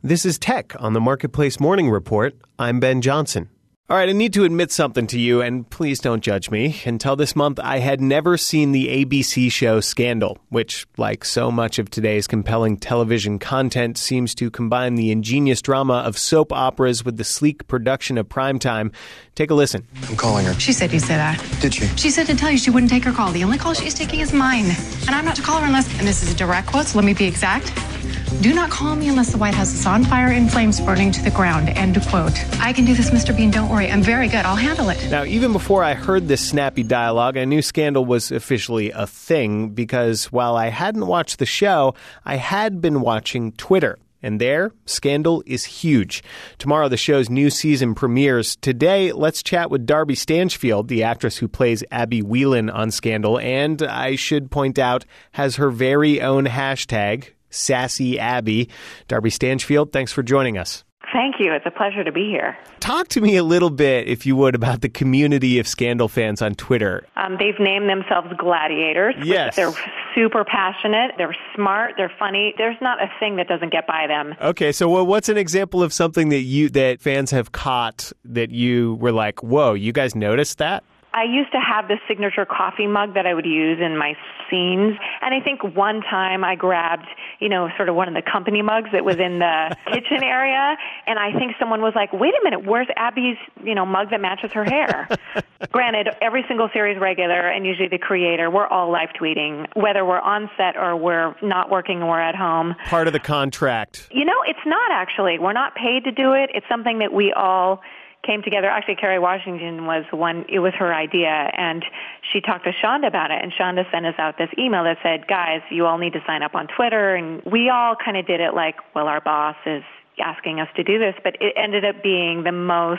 This is Tech on the Marketplace Morning Report. I'm Ben Johnson. All right, I need to admit something to you, and please don't judge me. Until this month, I had never seen the ABC show Scandal, which, like so much of today's compelling television content, seems to combine the ingenious drama of soap operas with the sleek production of primetime. Take a listen. I'm calling her. She said you said that. Did she? She said to tell you she wouldn't take her call. The only call she's taking is mine. And I'm not to call her unless, and this is a direct quote, so let me be exact. Do not call me unless the White House is on fire in flames burning to the ground. End quote. I can do this, Mr. Bean. Don't worry. I'm very good. I'll handle it. Now, even before I heard this snappy dialogue, I knew Scandal was officially a thing because while I hadn't watched the show, I had been watching Twitter. And there, Scandal is huge. Tomorrow, the show's new season premieres. Today, let's chat with Darby Stanchfield, the actress who plays Abby Whelan on Scandal, and I should point out, has her very own hashtag, Sassy Abby. Darby Stanchfield, thanks for joining us. Thank you. It's a pleasure to be here. Talk to me a little bit, if you would, about the community of Scandal fans on Twitter. They've named themselves gladiators. Yes. They're super passionate. They're smart. They're funny. There's not a thing that doesn't get by them. Okay, so what's an example of something that fans have caught that you were like, whoa, you guys noticed that? I used to have this signature coffee mug that I would use in my scenes. And I think one time I grabbed, sort of one of the company mugs that was in the kitchen area. And I think someone was like, wait a minute, where's Abby's, mug that matches her hair? Granted, every single series regular and usually the creator, we're all live tweeting, whether we're on set or we're not working and we're at home. Part of the contract. It's not actually. We're not paid to do it. It's something that we all came together. Actually, Kerry Washington was one, it was her idea, and she talked to Shonda about it, and Shonda sent us out this email that said, guys, you all need to sign up on Twitter, and we all kind of did it like, well, our boss is asking us to do this, but it ended up being the most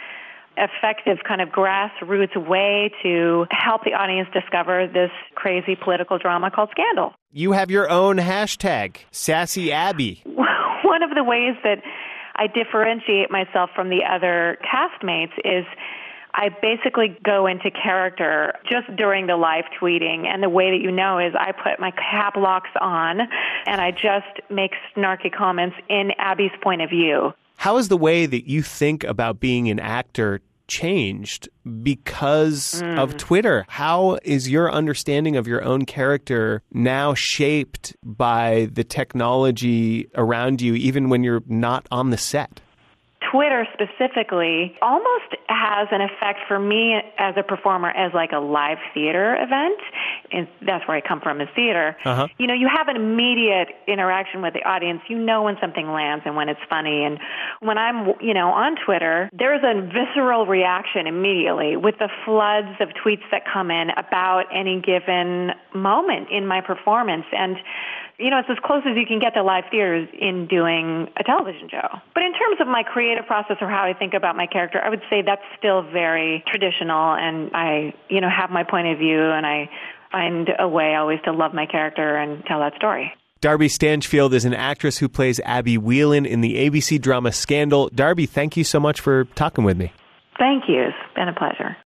effective kind of grassroots way to help the audience discover this crazy political drama called Scandal. You have your own hashtag, Sassy Abby. One of the ways that I differentiate myself from the other castmates is I basically go into character just during the live tweeting. And the way that is I put my cap locks on and I just make snarky comments in Abby's point of view. How is the way that you think about being an actor changed because of Twitter? How is your understanding of your own character now shaped by the technology around you, even when you're not on the set? Twitter specifically almost has an effect for me as a performer as like a live theater event. And that's where I come from, is theater. Uh-huh. You have an immediate interaction with the audience. You know when something lands and when it's funny. And when I'm, on Twitter, there's a visceral reaction immediately with the floods of tweets that come in about any given moment in my performance. And it's as close as you can get to live theaters in doing a television show. But in terms of my creative process or how I think about my character, I would say that's still very traditional, and I, have my point of view, and I find a way always to love my character and tell that story. Darby Stanchfield is an actress who plays Abby Whelan in the ABC drama Scandal. Darby, thank you so much for talking with me. Thank you. It's been a pleasure.